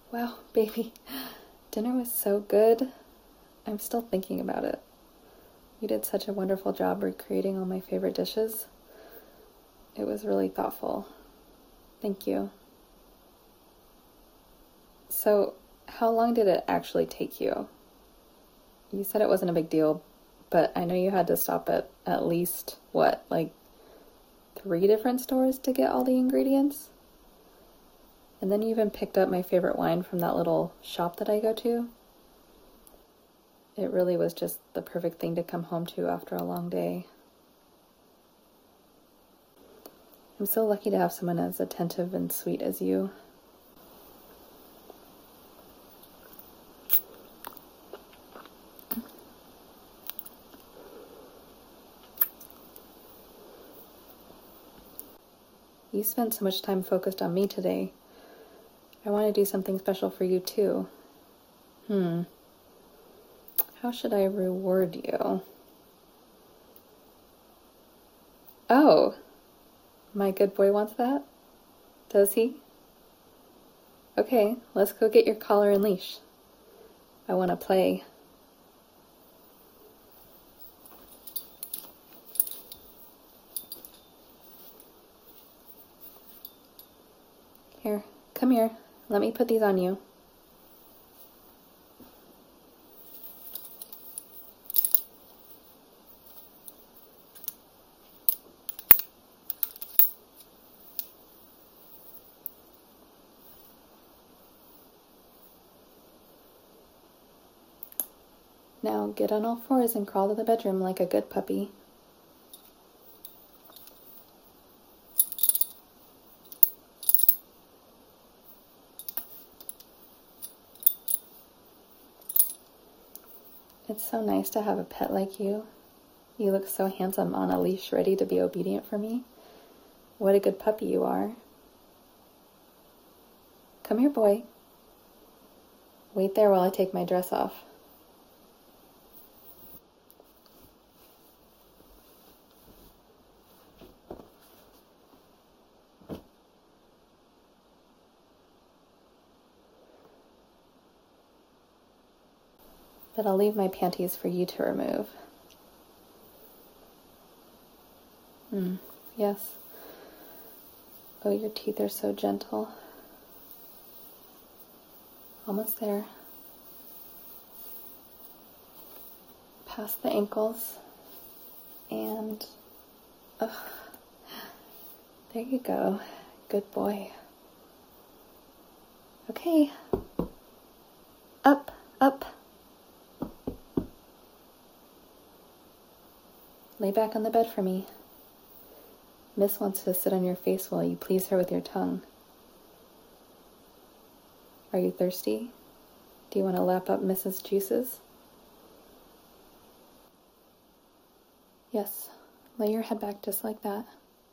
Wow, baby, dinner was so good. I'm still thinking about it. You did such a wonderful job recreating all my favorite dishes. It was really thoughtful. Thank you. So, how long did it actually take you? You said it wasn't a big deal, but I know you had to stop at least, what, like 3 different stores to get all the ingredients? And then you even picked up my favorite wine from that little shop that I go to. It really was just the perfect thing to come home to after a long day. I'm so lucky to have someone as attentive and sweet as you. You spent so much time focused on me today. I want to do something special for you too. How should I reward you? Oh, my good boy wants that? Does he? Okay, let's go get your collar and leash. I want to play. Here, come here. Let me put these on you. Now get on all fours and crawl to the bedroom like a good puppy. It's so nice to have a pet like you. You look so handsome on a leash, ready to be obedient for me. What a good puppy you are. Come here, boy. Wait there while I take my dress off. But I'll leave my panties for you to remove. Yes. Oh, your teeth are so gentle. Almost there. Past the ankles. And... oh, there you go. Good boy. Okay. Up, up. Lay back on the bed for me. Miss wants to sit on your face while you please her with your tongue. Are you thirsty? Do you want to lap up Miss's juices? Yes. Lay your head back just like that.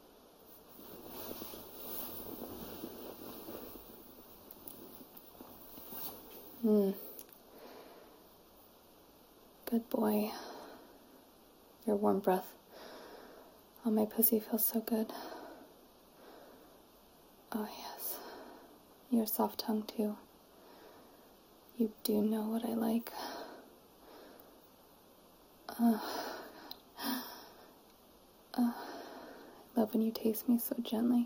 Good boy. Your warm breath on my pussy feels so good. Oh yes. Your soft tongue too. You do know what I like. I love when you taste me so gently.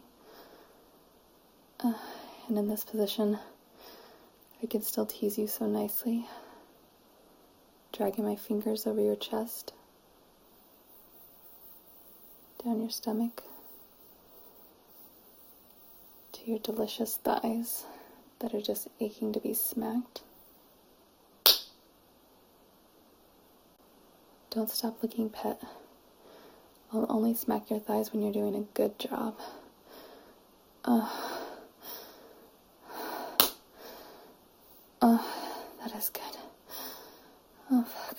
And in this position, I can still tease you so nicely. Dragging my fingers over your chest, down your stomach, to your delicious thighs that are just aching to be smacked. Don't stop licking, pet. I'll only smack your thighs when you're doing a good job. That is good. Oh, fuck.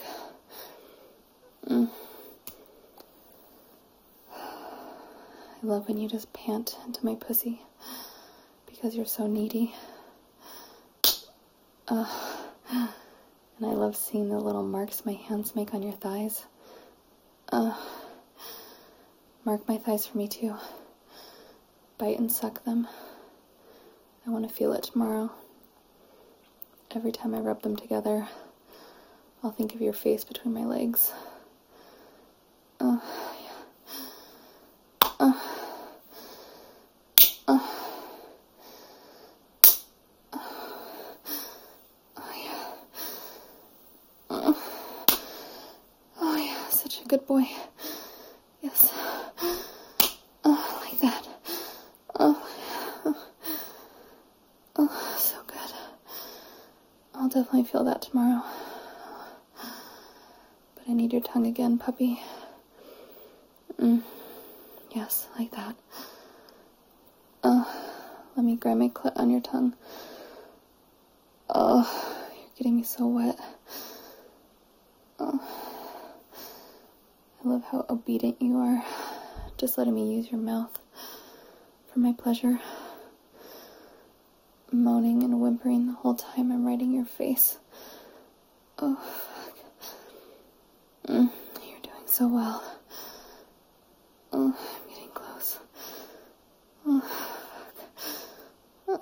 I love when you just pant into my pussy because you're so needy. And I love seeing the little marks my hands make on your thighs. Mark my thighs for me too. Bite and suck them. I want to feel it tomorrow. every time I rub them together. I'll think of your face between my legs. Oh, yeah. Oh, yeah, such a good boy. Yes. Oh, like that. Oh, so good. I'll definitely feel that tomorrow. But I need your tongue again, puppy. Yes, like that. Let me grab my clit on your tongue. Oh, you're getting me so wet. Oh, I love how obedient you are. Just letting me use your mouth for my pleasure. Moaning and whimpering the whole time I'm riding your face. Oh, fuck. You're doing so well. Oh, I'm getting close. Oh, fuck.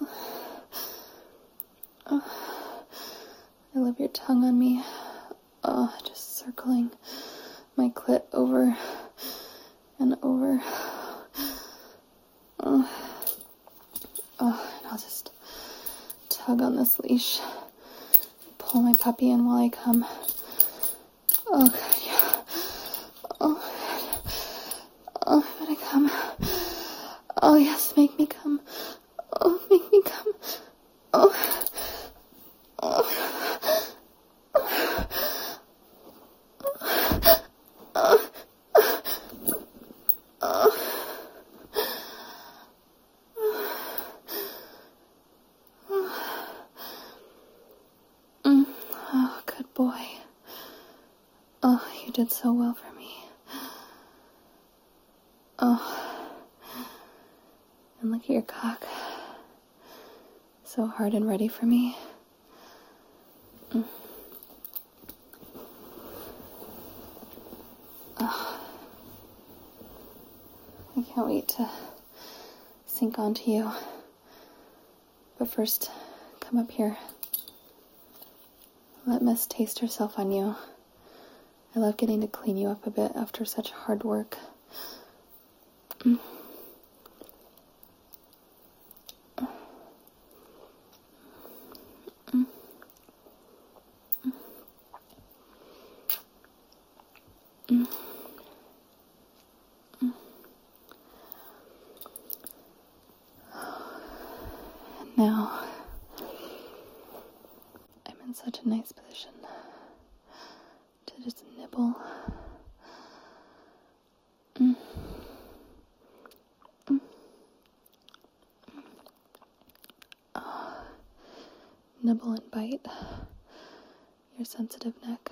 Oh, I love your tongue on me. Oh, just circling my clit over and over. Oh, and I'll just tug on this leash. Pull my puppy in while I come. Oh, God, yeah. Oh, God. Oh, I'm gonna come. Oh, yes, make me come. Oh, make me come. Oh. Oh, good boy. Oh, you did so well for me. Oh, and look at your cock. So hard and ready for me. Oh, I can't wait to sink onto you. But first, come up here. Let Miss taste herself on you. I love getting to clean you up a bit after such hard work. Now, I'm in such a nice position to just nibble. Nibble and bite your sensitive neck.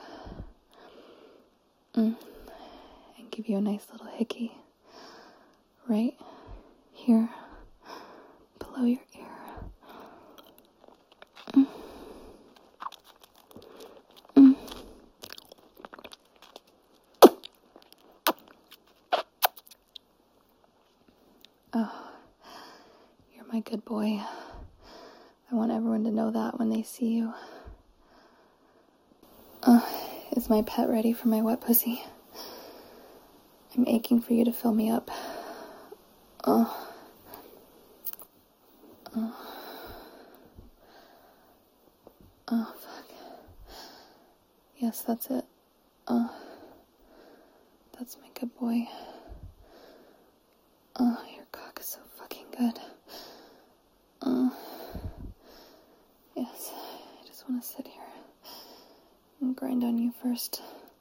And give you a nice little hickey right here below your ear. Oh, you're my good boy. I want everyone to know that when they see you. Is my pet ready for my wet pussy? I'm aching for you to fill me up. Oh, fuck. Yes, that's it. That's my good boy. Oh, your cock is so fucking good. Yes, I just want to sit here and grind on you first.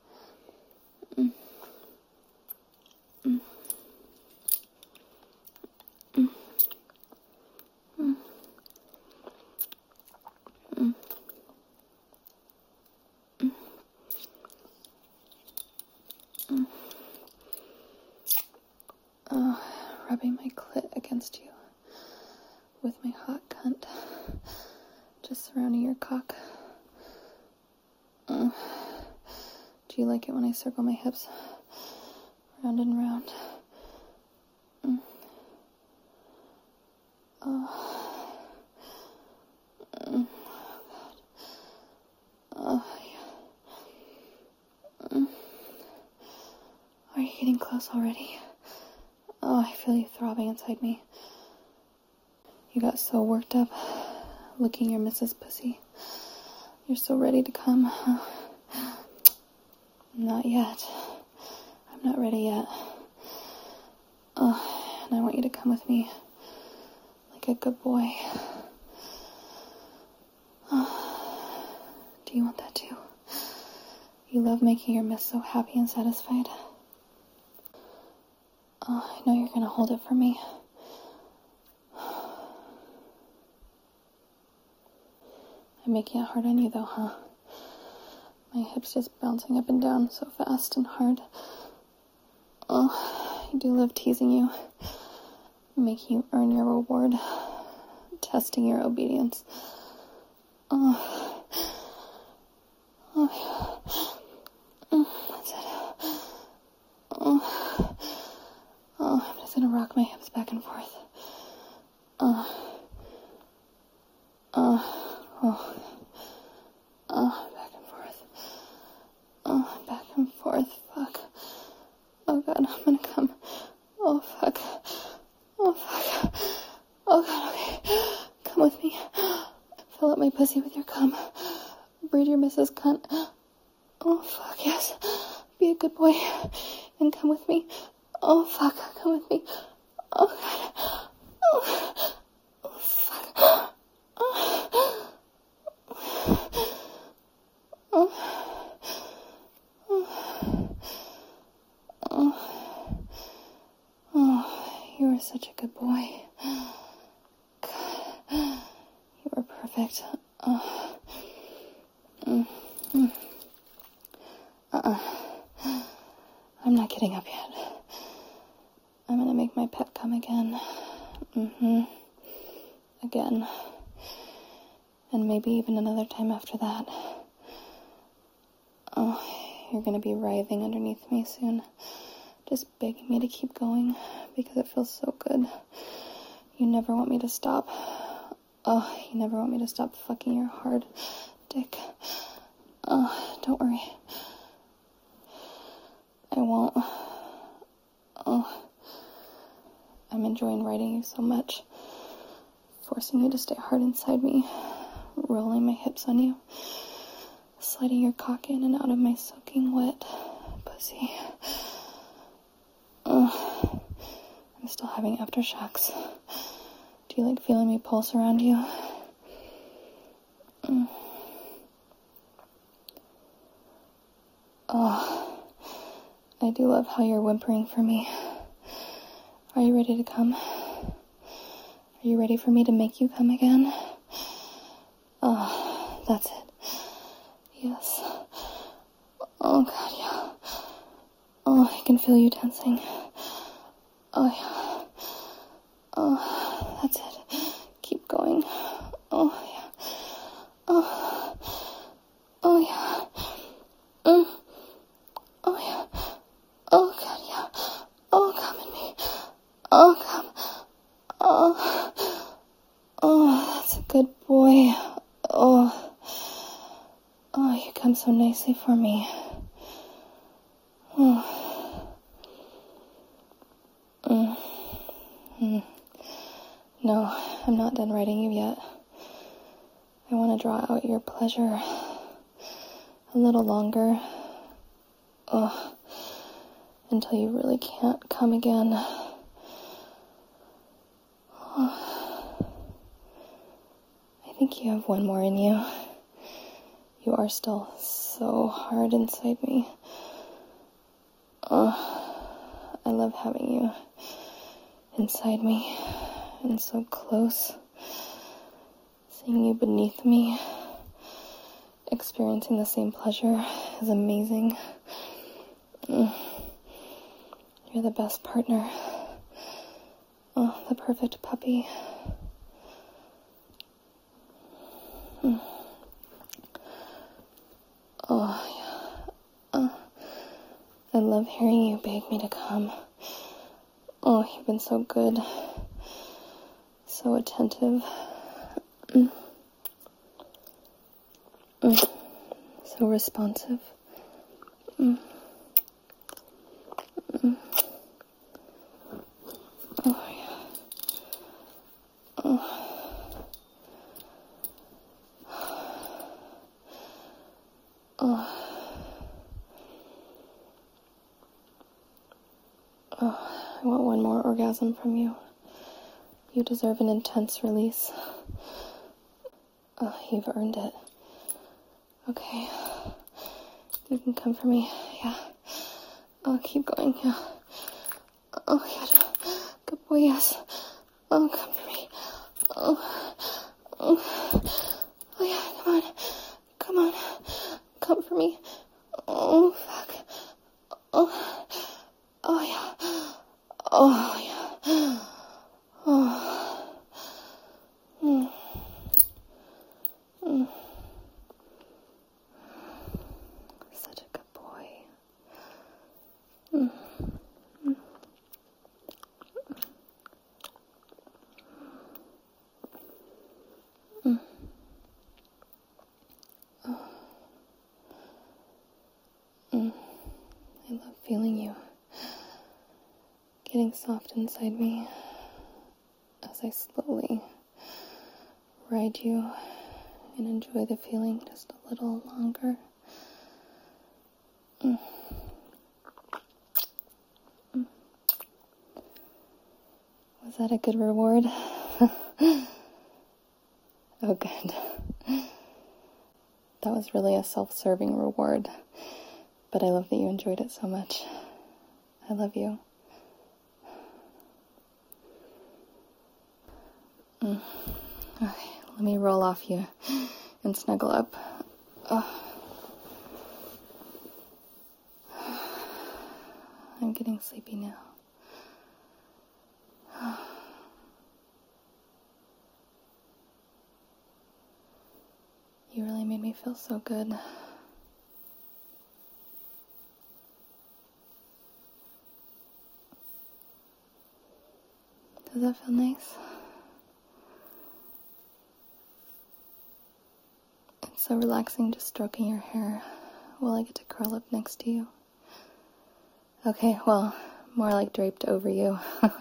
Rubbing my clit against you with my hot cunt, just surrounding your cock. Do you like it when I circle my hips round and round? Oh, God. close already. Oh, I feel you throbbing inside me. You got so worked up, licking your Mrs. Pussy. You're so ready to come, huh? Not yet. I'm not ready yet. Oh, and I want you to come with me like a good boy. Oh, do you want that too? You love making your miss so happy and satisfied. Oh, I know you're gonna hold it for me. I'm making it hard on you though, huh? My hips just bouncing up and down so fast and hard. Oh, I do love teasing you. Making you earn your reward. Testing your obedience. Oh. Oh. That's it. Oh. Oh, I'm just gonna rock my hips back and forth. Back and forth. Back and forth. Fuck. Oh god, I'm gonna come. Oh fuck. Oh fuck. Oh god, okay. Come with me. Fill up my pussy with your cum. Breed your Mrs. Cunt. Oh fuck, yes. Be a good boy. And come with me. Oh fuck, come with me. Oh god. Oh fuck. You are such a good boy. God, you are perfect. I'm not getting up yet. I'm gonna make my pet come again. Again. And maybe even another time after that. Oh, you're gonna be writhing underneath me soon. Just begging me to keep going because it feels so good. You never want me to stop. Oh, you never want me to stop fucking your hard dick. Oh, don't worry. I won't. Oh, I'm enjoying riding you so much. Forcing you to stay hard inside me. Rolling my hips on you. Sliding your cock in and out of my soaking wet pussy. I'm still having aftershocks. Do you like feeling me pulse around you? Oh, I do love how you're whimpering for me. Are you ready to come? Are you ready for me to make you come again? Oh, that's it. Yes. Oh, God, yeah. Oh, I can feel you tensing. Oh, yeah. Oh, that's it. Keep going. Oh, yeah. Oh, oh, yeah. Oh, yeah. Oh, God, yeah. Oh, come in me. Oh, come. Oh, that's a good boy. Oh, you come so nicely for me. No, I'm not done writing you yet. I want to draw out your pleasure a little longer. Until you really can't come again. I think you have one more in you. You are still so hard inside me. I love having you inside me and so close. Seeing you beneath me, experiencing the same pleasure is amazing. You're the best partner. Oh, the perfect puppy. Oh, yeah. I love hearing you beg me to come. Oh, you've been so good. So attentive. So responsive. I want one more orgasm from you. You deserve an intense release. You've earned it. Okay. You can come for me. Yeah. Keep going. Yeah. Yeah. Good boy, yes. Come for me. Yeah, come on. Come on. Come for me. Fuck. Yeah. Yeah. Such a good boy. I love feeling you getting soft inside me as I slowly ride you and enjoy the feeling just a little longer. Was that a good reward? Oh, good. That was really a self-serving reward, but I love that you enjoyed it so much. I love you. Okay, let me roll off you and snuggle up. I'm getting sleepy now. You really made me feel so good. Does that feel nice? It's so relaxing just stroking your hair while I get to curl up next to you. Okay, well, more like draped over you.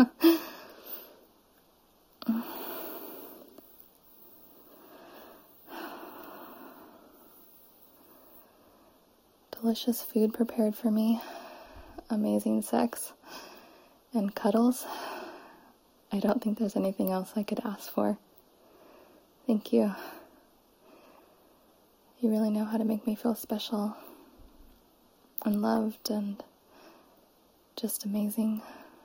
Delicious food prepared for me, amazing sex, and cuddles. I don't think there's anything else I could ask for. Thank you. You really know how to make me feel special and loved and just amazing.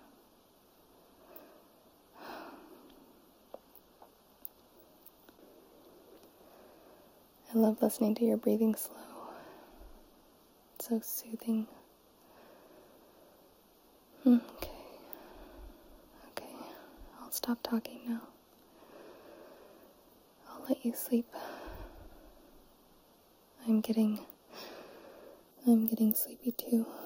I love listening to your breathing slow. It's so soothing. Okay. I'll stop talking now. I'll let you sleep. I'm getting sleepy too.